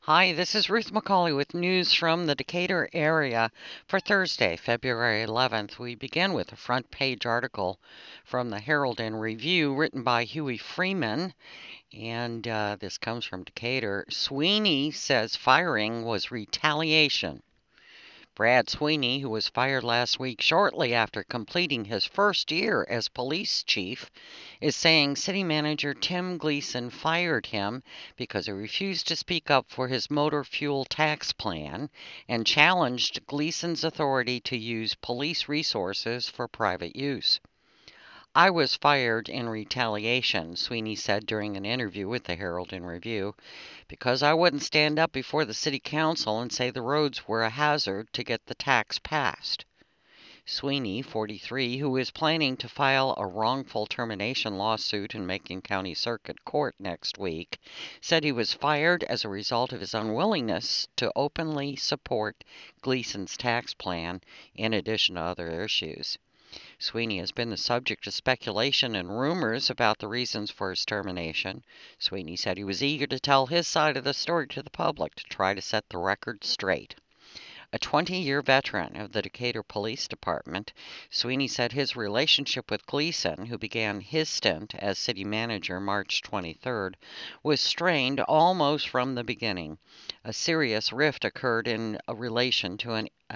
Hi, this is Ruth McCauley with news from the Decatur area for Thursday, February 11th. We begin with a front page article from the Herald and Review written by Huey Freeman, and this comes from Decatur. Sweeney says firing was retaliation. Brad Sweeney, who was fired last week shortly after completing his first year as police chief, is saying city manager Tim Gleason fired him because he refused to speak up for his motor fuel tax plan and challenged Gleason's authority to use police resources for private use. I was fired in retaliation, Sweeney said during an interview with the Herald and Review, because I wouldn't stand up before the city council and say the roads were a hazard to get the tax passed. Sweeney, 43, who is planning to file a wrongful termination lawsuit in Macon County Circuit Court next week, said he was fired as a result of his unwillingness to openly support Gleason's tax plan, in addition to other issues. Sweeney has been the subject of speculation and rumors about the reasons for his termination. Sweeney said he was eager to tell his side of the story to the public to try to set the record straight. A 20-year veteran of the Decatur Police Department, Sweeney said his relationship with Gleason, who began his stint as city manager March 23rd, was strained almost from the beginning. A serious rift occurred in relation to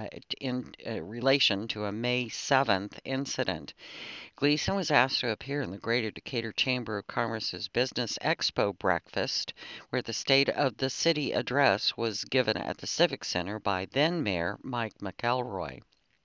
a May 7th incident. Gleason was asked to appear in the Greater Decatur Chamber of Commerce's Business Expo breakfast, where the State of the City address was given at the Civic Center by then-Mayor Mike McElroy.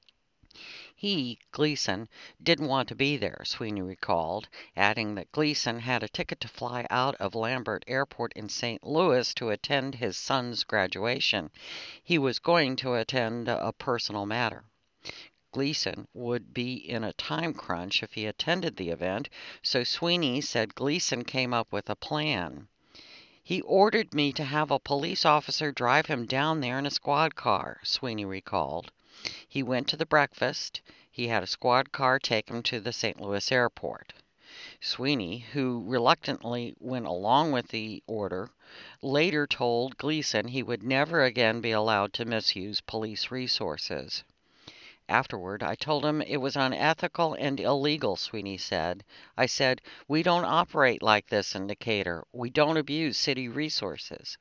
He, Gleason, didn't want to be there, Sweeney recalled, adding that Gleason had a ticket to fly out of Lambert Airport in St. Louis to attend his son's graduation. He was going to attend a personal matter. Gleason would be in a time crunch if he attended the event, so Sweeney said Gleason came up with a plan. He ordered me to have a police officer drive him down there in a squad car, Sweeney recalled. He went to the breakfast. He had a squad car take him to the St. Louis airport. Sweeney, who reluctantly went along with the order, later told Gleason he would never again be allowed to misuse police resources. Afterward, I told him it was unethical and illegal, Sweeney said. I said, we don't operate like this in Decatur. We don't abuse city resources.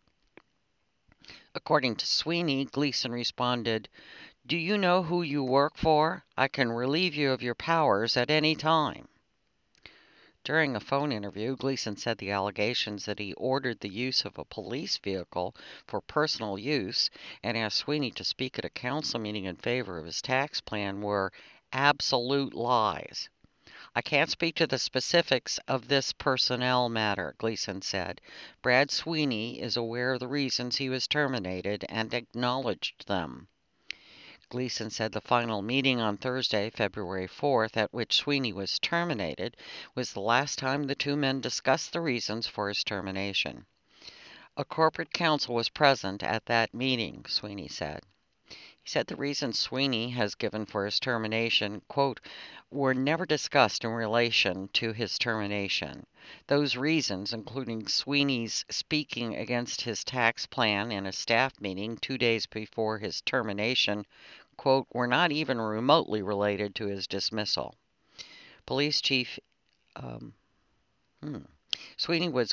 According to Sweeney, Gleason responded, do you know who you work for? I can relieve you of your powers at any time. During a phone interview, Gleason said the allegations that he ordered the use of a police vehicle for personal use and asked Sweeney to speak at a council meeting in favor of his tax plan were absolute lies. I can't speak to the specifics of this personnel matter, Gleason said. Brad Sweeney is aware of the reasons he was terminated and acknowledged them. Gleason said the final meeting on Thursday, February 4th, at which Sweeney was terminated, was the last time the two men discussed the reasons for his termination. A corporate counsel was present at that meeting, Sweeney said. He said the reasons Sweeney has given for his termination, quote, were never discussed in relation to his termination. Those reasons, including Sweeney's speaking against his tax plan in a staff meeting 2 days before his termination, quote, were not even remotely related to his dismissal. Police Chief Sweeney was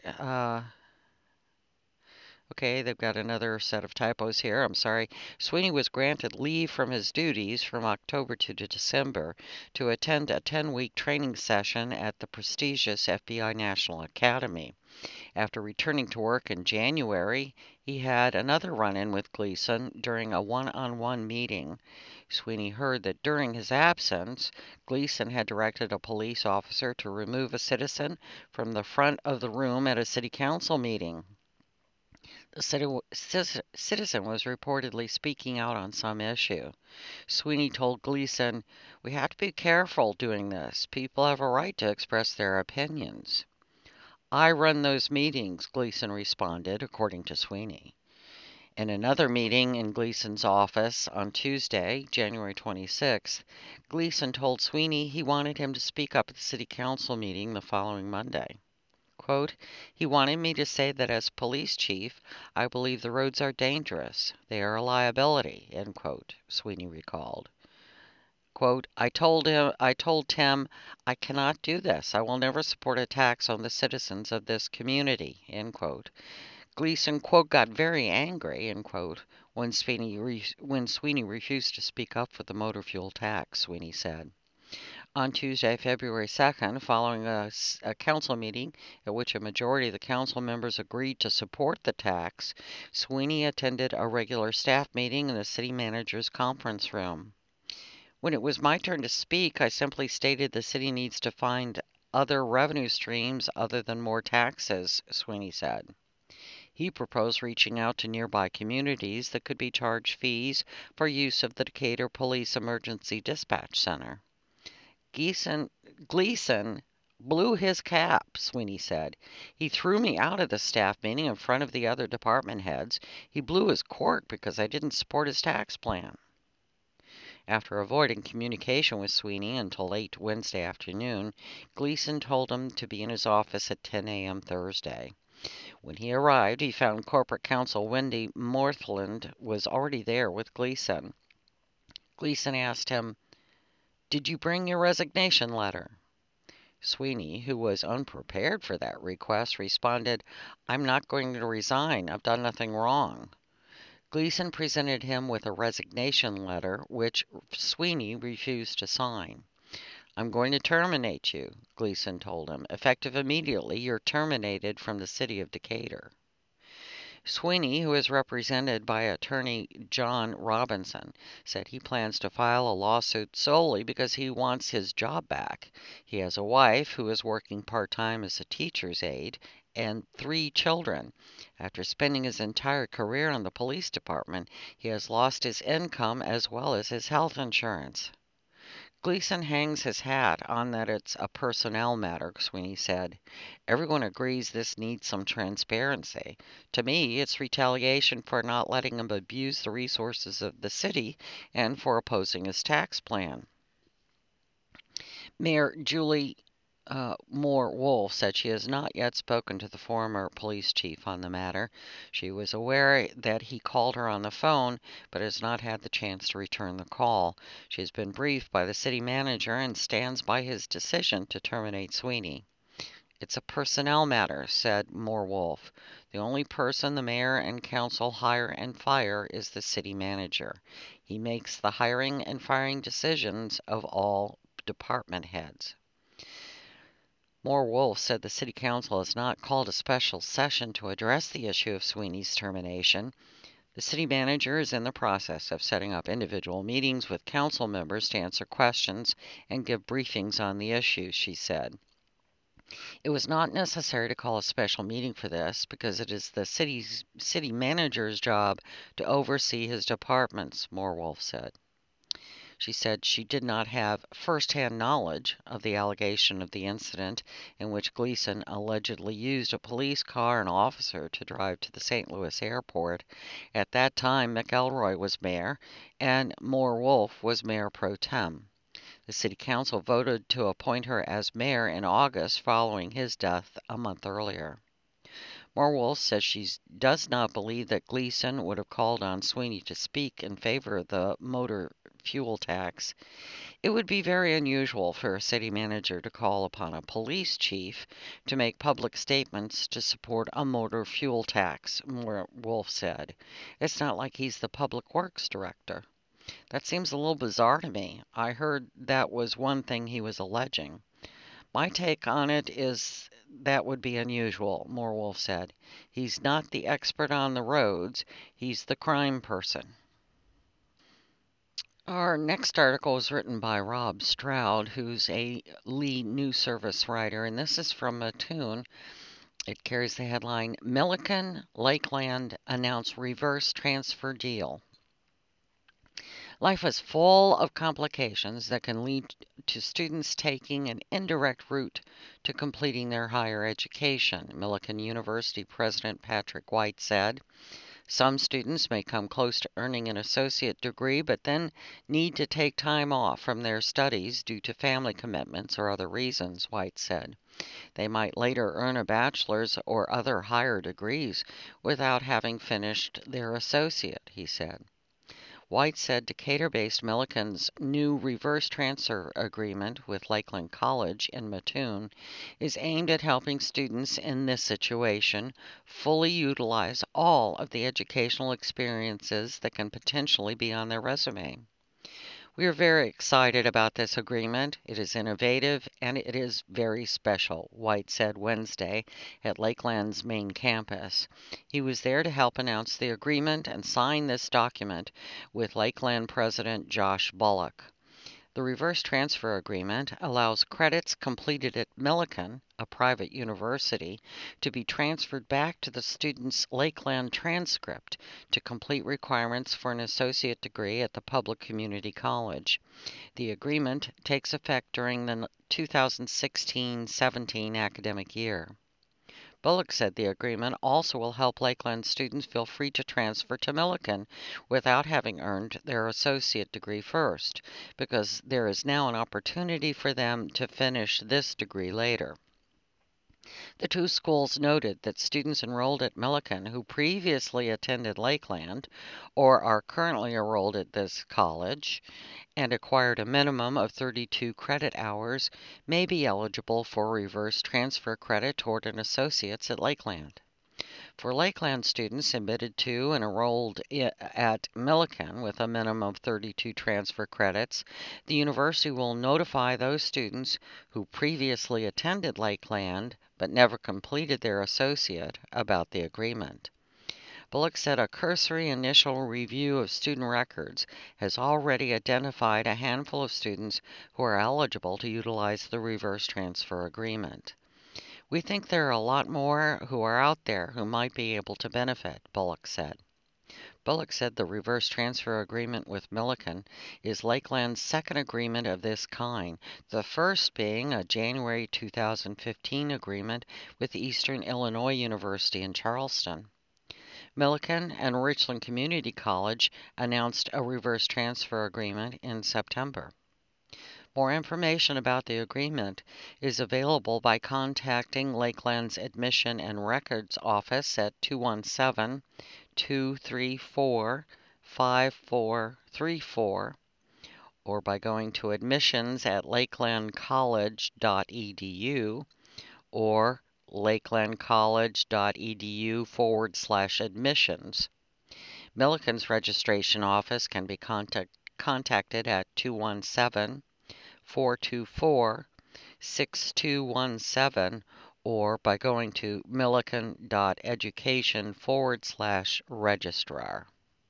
Okay, they've got another set of typos here. I'm sorry. Sweeney was granted leave from his duties from October to December to attend a 10-week training session at the prestigious FBI National Academy. After returning to work in January, he had another run-in with Gleason during a one-on-one meeting. Sweeney heard that during his absence, Gleason had directed a police officer to remove a citizen from the front of the room at a city council meeting. The citizen was reportedly speaking out on some issue. Sweeney told Gleason, we have to be careful doing this. People have a right to express their opinions. I run those meetings, Gleason responded, according to Sweeney. In another meeting in Gleason's office on Tuesday, January 26th, Gleason told Sweeney he wanted him to speak up at the city council meeting the following Monday. Quote, he wanted me to say that as police chief, I believe the roads are dangerous. They are a liability, end quote, Sweeney recalled. Quote, I told Tim, I cannot do this. I will never support attacks on the citizens of this community, end quote. Gleason, quote, got very angry, end quote, when Sweeney refused to speak up for the motor fuel tax, Sweeney said. On Tuesday, February 2nd, following a council meeting at which a majority of the council members agreed to support the tax, Sweeney attended a regular staff meeting in the city manager's conference room. When it was my turn to speak, I simply stated the city needs to find other revenue streams other than more taxes, Sweeney said. He proposed reaching out to nearby communities that could be charged fees for use of the Decatur Police Emergency Dispatch Center. Gleason blew his cap, Sweeney said. He threw me out of the staff meeting in front of the other department heads. He blew his cork because I didn't support his tax plan. After avoiding communication with Sweeney until late Wednesday afternoon, Gleason told him to be in his office at 10 a.m. Thursday. When he arrived, he found Corporate Counsel Wendy Morthland was already there with Gleason. Gleason asked him, "Did you bring your resignation letter?" Sweeney, who was unprepared for that request, responded, "I'm not going to resign. I've done nothing wrong." Gleason presented him with a resignation letter, which Sweeney refused to sign. "I'm going to terminate you," Gleason told him. "Effective immediately, you're terminated from the city of Decatur." Sweeney, who is represented by attorney John Robinson, said he plans to file a lawsuit solely because he wants his job back. He has a wife who is working part-time as a teacher's aide and 3 children. After spending his entire career in the police department, he has lost his income as well as his health insurance. Gleason hangs his hat on that it's a personnel matter, Sweeney said. "Everyone agrees this needs some transparency. To me, it's retaliation for not letting him abuse the resources of the city and for opposing his tax plan." Mayor Julie Moore Wolfe said she has not yet spoken to the former police chief on the matter. She was aware that he called her on the phone, but has not had the chance to return the call. She has been briefed by the city manager and stands by his decision to terminate Sweeney. "It's a personnel matter," said Moore Wolfe. "The only person the mayor and council hire and fire is the city manager. He makes the hiring and firing decisions of all department heads." Moore Wolfe said the city council has not called a special session to address the issue of Sweeney's termination. The city manager is in the process of setting up individual meetings with council members to answer questions and give briefings on the issue, she said. "It was not necessary to call a special meeting for this because it is the city manager's job to oversee his departments," Moore Wolfe said. She said she did not have first-hand knowledge of the allegation of the incident in which Gleason allegedly used a police car and officer to drive to the St. Louis airport. At that time, McElroy was mayor and Moore Wolfe was mayor pro tem. The city council voted to appoint her as mayor in August following his death a month earlier. Moore Wolfe says she does not believe that Gleason would have called on Sweeney to speak in favor of the motor fuel tax. "It would be very unusual for a city manager to call upon a police chief to make public statements to support a motor fuel tax," Moore Wolfe said. "It's not like he's the public works director. That seems a little bizarre to me. I heard that was one thing he was alleging." "My take on it is that would be unusual," Moore Wolfe said. "He's not the expert on the roads. He's the crime person." Our next article is written by Rob Stroud, who's a Lee News Service writer, and this is from Mattoon. It carries the headline, "Milliken Lakeland Announce Reverse Transfer Deal." Life is full of complications that can lead to students taking an indirect route to completing their higher education, Milliken University President Patrick White said. Some students may come close to earning an associate degree, but then need to take time off from their studies due to family commitments or other reasons, White said. They might later earn a bachelor's or other higher degrees without having finished their associate, he said. White said Decatur-based Milliken's new reverse transfer agreement with Lakeland College in Mattoon is aimed at helping students in this situation fully utilize all of the educational experiences that can potentially be on their resume. We are very excited about this agreement. It is innovative and it is very special, White said Wednesday at Lakeland's main campus. He was there to help announce the agreement and sign this document with Lakeland President Josh Bullock. The reverse transfer agreement allows credits completed at Milliken, a private university, to be transferred back to the student's Lakeland transcript to complete requirements for an associate degree at the public community college. The agreement takes effect during the 2016-17 academic year. Bullock said the agreement also will help Lakeland students feel free to transfer to Milliken without having earned their associate degree first, because there is now an opportunity for them to finish this degree later. The two schools noted that students enrolled at Milliken who previously attended Lakeland or are currently enrolled at this college and acquired a minimum of 32 credit hours may be eligible for reverse transfer credit toward an associate's at Lakeland. For Lakeland students admitted to and enrolled at Milliken with a minimum of 32 transfer credits, the university will notify those students who previously attended Lakeland but never completed their associate about the agreement. Bullock said a cursory initial review of student records has already identified a handful of students who are eligible to utilize the reverse transfer agreement. We think there are a lot more who are out there who might be able to benefit, Bullock said. Bullock said the reverse transfer agreement with Milliken is Lakeland's second agreement of this kind, the first being a January 2015 agreement with Eastern Illinois University in Charleston. Milliken and Richland Community College announced a reverse transfer agreement in September. More information about the agreement is available by contacting Lakeland's Admission and Records Office at 217-234-5434 or by going to admissions at lakelandcollege.edu or lakelandcollege.edu/admissions. Milliken's registration office can be contacted at 217-424-6217 or by going to milliken.education/registrar.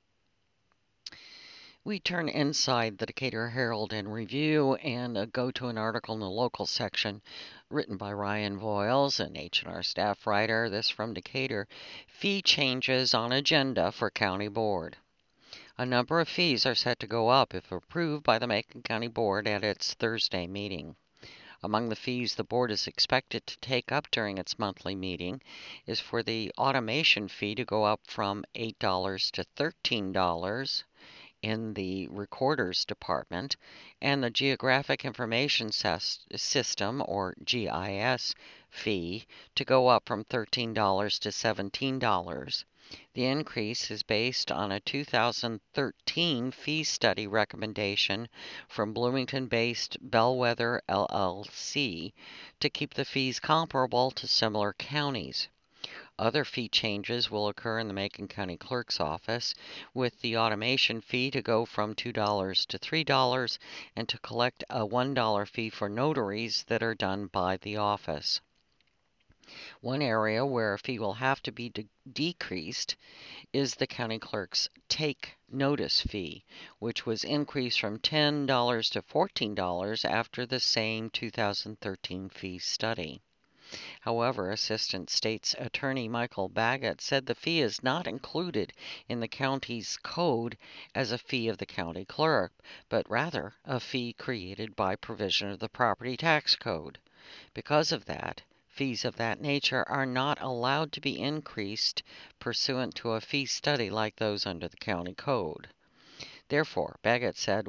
We turn inside the Decatur Herald and Review and go to an article in the local section written by Ryan Voiles, an H&R staff writer. This from Decatur. Fee changes on agenda for County Board. A number of fees are set to go up if approved by the Macon County Board at its Thursday meeting. Among the fees the board is expected to take up during its monthly meeting is for the automation fee to go up from $8 to $13 in the Recorder's Department, and the Geographic Information System, or GIS, fee to go up from $13 to $17. The increase is based on a 2013 fee study recommendation from Bloomington-based Bellwether LLC to keep the fees comparable to similar counties. Other fee changes will occur in the Macon County Clerk's office, with the automation fee to go from $2 to $3 and to collect a $1 fee for notaries that are done by the office. One area where a fee will have to be decreased is the county clerk's take notice fee, which was increased from $10 to $14 after the same 2013 fee study. However, Assistant State's Attorney Michael Baggett said the fee is not included in the county's code as a fee of the county clerk, but rather a fee created by provision of the property tax code. Because of that, Fees of that nature are not allowed to be increased pursuant to a fee study like those under the county code. Therefore, Baggett said,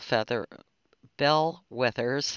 Bellwether's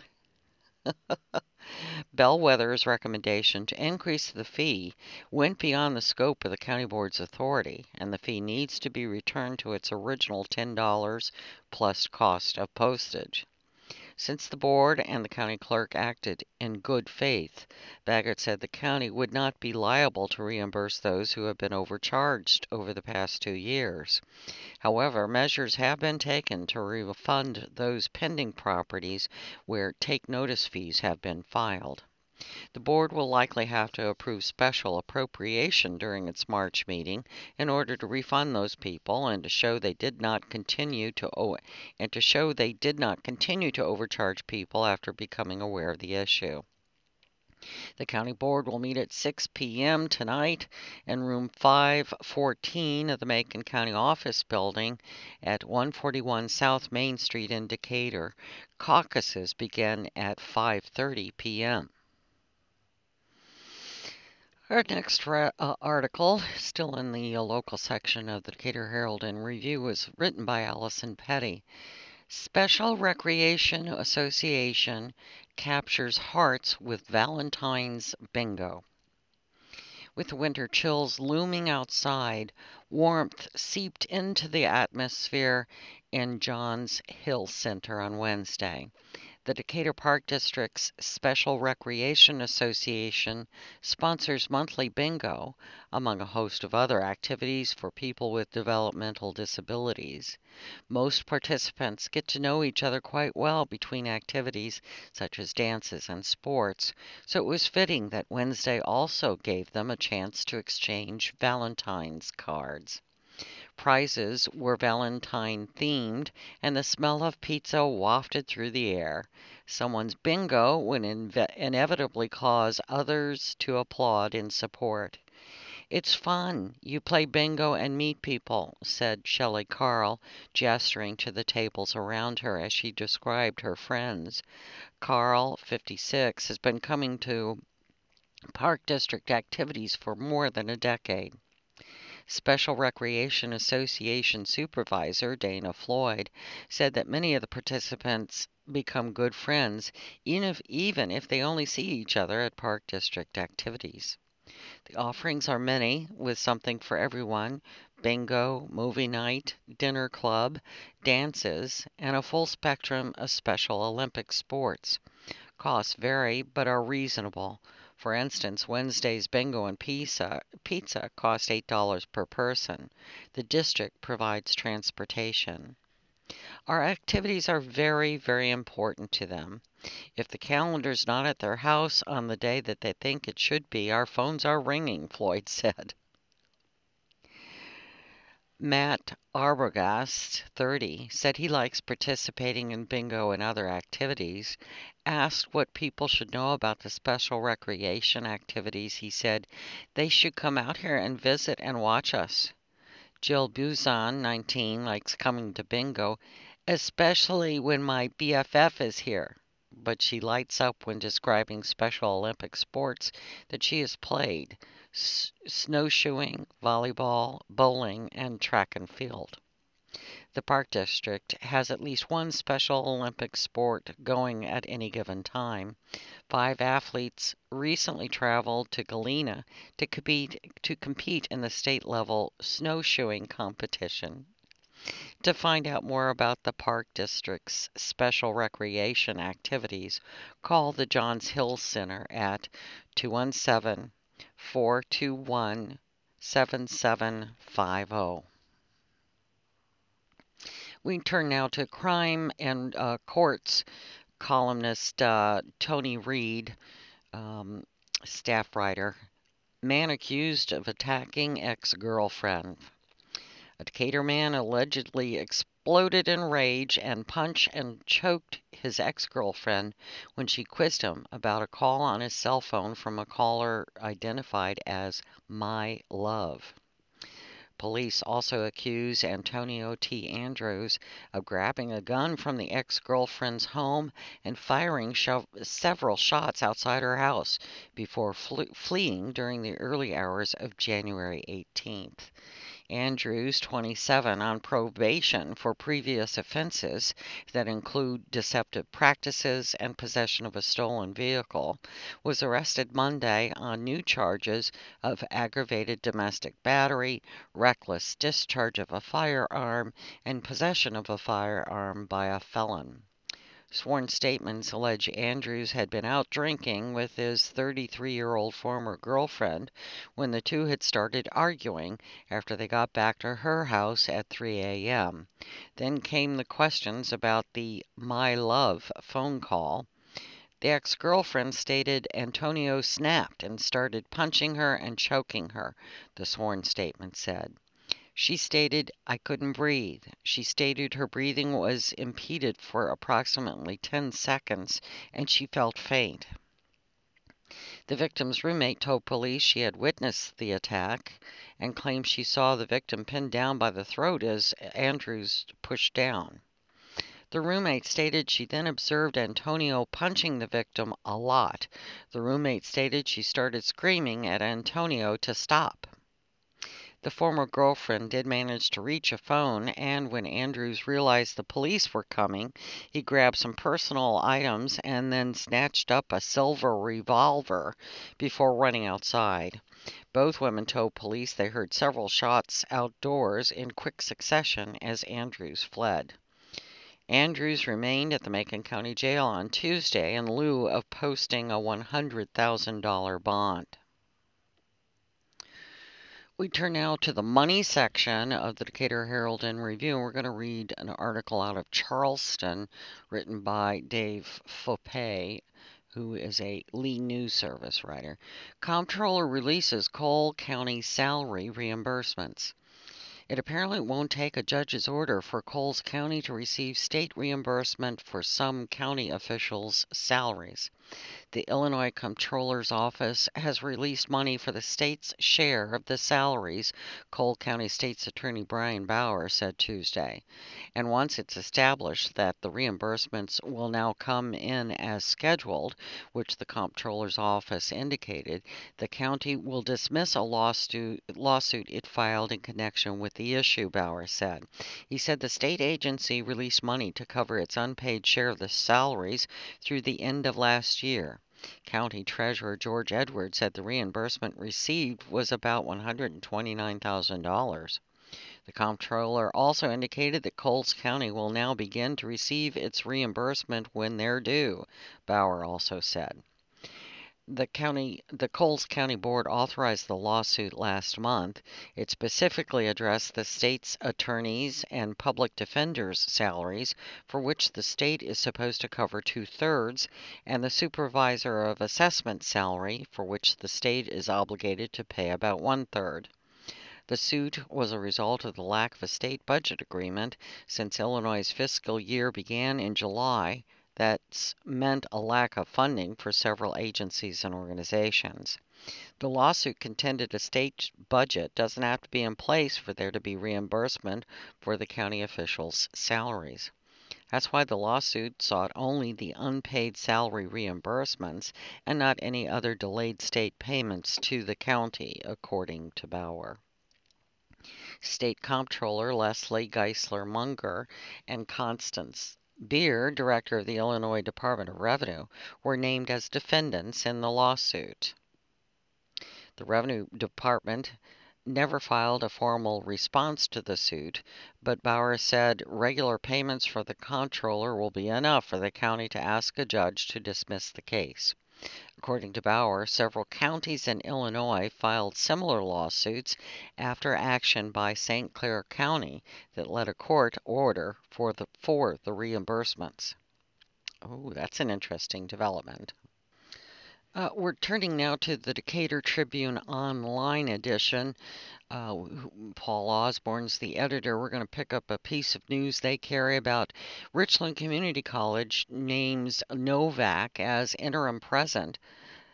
Bellwether's recommendation to increase the fee went beyond the scope of the county board's authority, and the fee needs to be returned to its original $10 plus cost of postage. Since the board and the county clerk acted in good faith, Baggett said the county would not be liable to reimburse those who have been overcharged over the past 2 years. However, measures have been taken to refund those pending properties where take notice fees have been filed. The board will likely have to approve special appropriation during its March meeting in order to refund those people and to show they did not continue to overcharge people after becoming aware of the issue. The county board will meet at 6 p.m. tonight in room 514 of the Macon County Office Building at 141 South Main Street in Decatur. Caucuses begin at 5:30 p.m. Our next article, still in the local section of the Decatur Herald and Review, was written by Allison Petty. Special Recreation Association captures hearts with Valentine's Bingo. With the winter chills looming outside, warmth seeped into the atmosphere in Johns Hill Center on Wednesday. The Decatur Park District's Special Recreation Association sponsors monthly bingo, among a host of other activities for people with developmental disabilities. Most participants get to know each other quite well between activities such as dances and sports, so it was fitting that Wednesday also gave them a chance to exchange Valentine's cards. Prizes were Valentine themed, and the smell of pizza wafted through the air. Someone's bingo would inevitably cause others to applaud in support. "It's fun. You play bingo and meet people," said Shelley Carl, gesturing to the tables around her as she described her friends. Carl, 56, has been coming to Park District activities for more than a decade. Special Recreation Association Supervisor Dana Floyd said that many of the participants become good friends even if they only see each other at Park District activities. The offerings are many, with something for everyone: bingo, movie night, dinner club, dances, and a full spectrum of Special Olympic sports. Costs vary but are reasonable. For instance, Wednesday's bingo and pizza cost $8 per person. The district provides transportation. Our activities are very, very important to them. If the calendar's not at their house on the day that they think it should be, our phones are ringing, Floyd said. Matt Arbogast, 30, said he likes participating in bingo and other activities. Asked what people should know about the special recreation activities, he said, "They should come out here and visit and watch us." Jill Buzan, 19, likes coming to bingo, "especially when my BFF is here." But she lights up when describing Special Olympic sports that she has played: snowshoeing, volleyball, bowling, and track and field. The Park District has at least one Special Olympic sport going at any given time. 5 athletes recently traveled to Galena to compete in the state-level snowshoeing competition. To find out more about the Park District's special recreation activities, call the Johns Hill Center at 217-421-7750. We turn now to crime and courts columnist Tony Reed, staff writer. Man accused of attacking ex-girlfriend. A Decatur man allegedly exploded in rage and punched and choked his ex-girlfriend when she quizzed him about a call on his cell phone from a caller identified as My Love. Police also accuse Antonio T. Andrews of grabbing a gun from the ex-girlfriend's home and firing several shots outside her house before fleeing during the early hours of January 18th. Andrews, 27, on probation for previous offenses that include deceptive practices and possession of a stolen vehicle, was arrested Monday on new charges of aggravated domestic battery, reckless discharge of a firearm, and possession of a firearm by a felon. Sworn statements allege Andrews had been out drinking with his 33-year-old former girlfriend when the two had started arguing after they got back to her house at 3 a.m. Then came the questions about the My Love phone call. The ex-girlfriend stated Antonio snapped and started punching her and choking her, the sworn statement said. She stated, I couldn't breathe. She stated her breathing was impeded for approximately 10 seconds and she felt faint. The victim's roommate told police she had witnessed the attack and claimed she saw the victim pinned down by the throat as Andrews pushed down. The roommate stated she then observed Antonio punching the victim a lot. The roommate stated she started screaming at Antonio to stop. The former girlfriend did manage to reach a phone, and when Andrews realized the police were coming, he grabbed some personal items and then snatched up a silver revolver before running outside. Both women told police they heard several shots outdoors in quick succession as Andrews fled. Andrews remained at the Macon County Jail on Tuesday in lieu of posting a $100,000 bond. We turn now to the money section of the Decatur Herald and Review. We're going to read an article out of Charleston written by Dave Foppe, who is a Lee News Service writer. Comptroller releases Cole County salary reimbursements. It apparently won't take a judge's order for Coles County to receive state reimbursement for some county officials' salaries. The Illinois Comptroller's Office has released money for the state's share of the salaries, Cole County State's Attorney Brian Bauer said Tuesday. And once it's established that the reimbursements will now come in as scheduled, which the Comptroller's Office indicated, the county will dismiss a lawsuit it filed in connection with the issue, Bauer said. He said the state agency released money to cover its unpaid share of the salaries through the end of last year. County Treasurer George Edwards said the reimbursement received was about $129,000. The comptroller also indicated that Coles County will now begin to receive its reimbursement when they're due, Bauer also said. The Coles County Board authorized the lawsuit last month. It specifically addressed the state's attorneys and public defenders' salaries, for which the state is supposed to cover 2/3, and the supervisor of assessment salary, for which the state is obligated to pay about 1/3. The suit was a result of the lack of a state budget agreement since Illinois' fiscal year began in July. That's meant a lack of funding for several agencies and organizations. The lawsuit contended a state budget doesn't have to be in place for there to be reimbursement for the county officials' salaries. That's why the lawsuit sought only the unpaid salary reimbursements and not any other delayed state payments to the county, according to Bauer. State Comptroller Leslie Geisler Munger and Constance Beer, director of the Illinois Department of Revenue, were named as defendants in the lawsuit. The Revenue Department never filed a formal response to the suit, but Bauer said regular payments for the comptroller will be enough for the county to ask a judge to dismiss the case. According to Bauer, several counties in Illinois filed similar lawsuits after action by St. Clair County that led a court order for the reimbursements. Oh, that's an interesting development. We're turning now to the Decatur Tribune online edition. Paul Osborne's the editor. We're going to pick up a piece of news they carry about Richland Community College names Novak as interim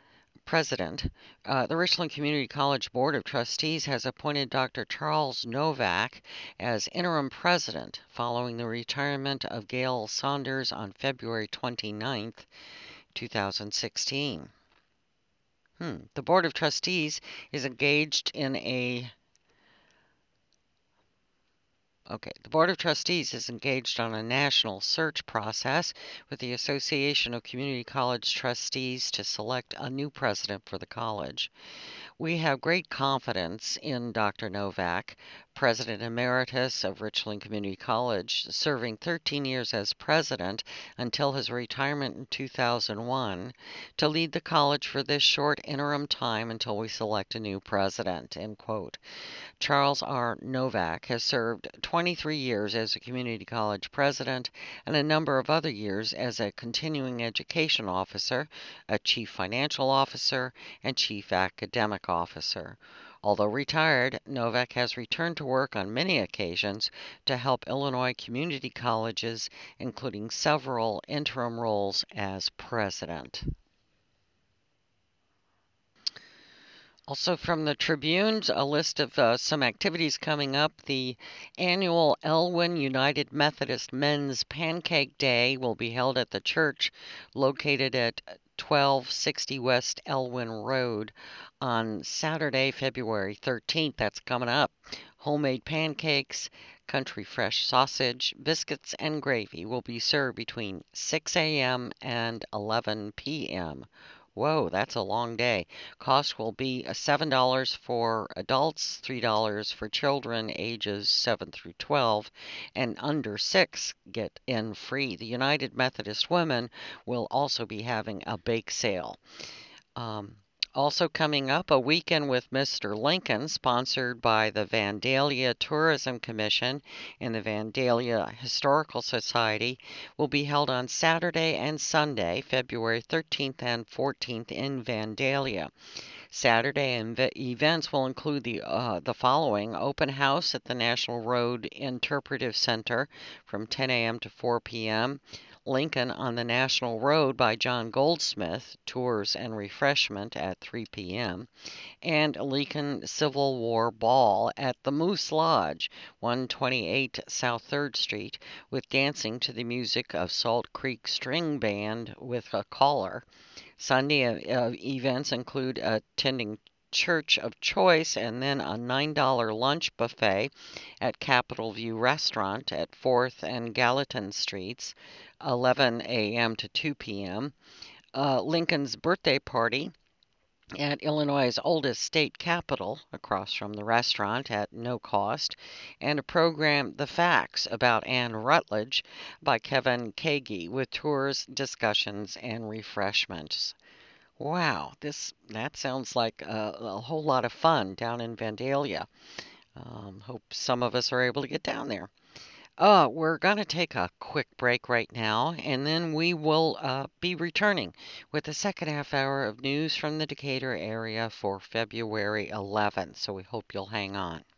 president. The Richland Community College Board of Trustees has appointed Dr. Charles Novak as interim president following the retirement of Gail Saunders on February 29th, 2016. The Board of Trustees is engaged in a the Board of Trustees is engaged on a national search process with the Association of Community College Trustees to select a new president for the college. We have great confidence in Dr. Novak, President Emeritus of Richland Community College, serving 13 years as president until his retirement in 2001, to lead the college for this short interim time until we select a new president. End quote. Charles R. Novak has served 23 years as a community college president and a number of other years as a continuing education officer, a chief financial officer, and chief academic officer. Although retired, Novak has returned to work on many occasions to help Illinois community colleges, including several interim roles as president. Also from the Tribunes, a list of some activities coming up. The annual Elwyn United Methodist Men's Pancake Day will be held at the church located at 1260 West Elwyn Road on Saturday, February 13th. That's coming up. Homemade pancakes, country fresh sausage, biscuits, and gravy will be served between 6 a.m. and 11 p.m. Whoa, that's a long day. Cost will be $7 for adults, $3 for children ages 7 through 12, and under 6 get in free. The United Methodist Women will also be having a bake sale. Also coming up, a weekend with Mr. Lincoln, sponsored by the Vandalia Tourism Commission and the Vandalia Historical Society, will be held on Saturday and Sunday, February 13th and 14th in Vandalia. Saturday events will include the following: open house at the National Road Interpretive Center from 10 a.m. to 4 p.m., Lincoln on the National Road by John Goldsmith, tours and refreshment at 3 p.m., and Lincoln Civil War Ball at the Moose Lodge, 128 South 3rd Street, with dancing to the music of Salt Creek String Band with a caller. Sunday events include attending church of choice and then a $9 lunch buffet at Capitol View Restaurant at 4th and Gallatin Streets, 11 a.m. to 2 p.m. Lincoln's birthday party at Illinois' oldest state capitol, across from the restaurant at no cost, and a program, The Facts About Anne Rutledge, by Kevin Kagi, with tours, discussions, and refreshments. Wow, that sounds like a whole lot of fun down in Vandalia. Hope some of us are able to get down there. We're going to take a quick break right now, and then we will be returning with the second half hour of news from the Decatur area for February 11th. So we hope you'll hang on.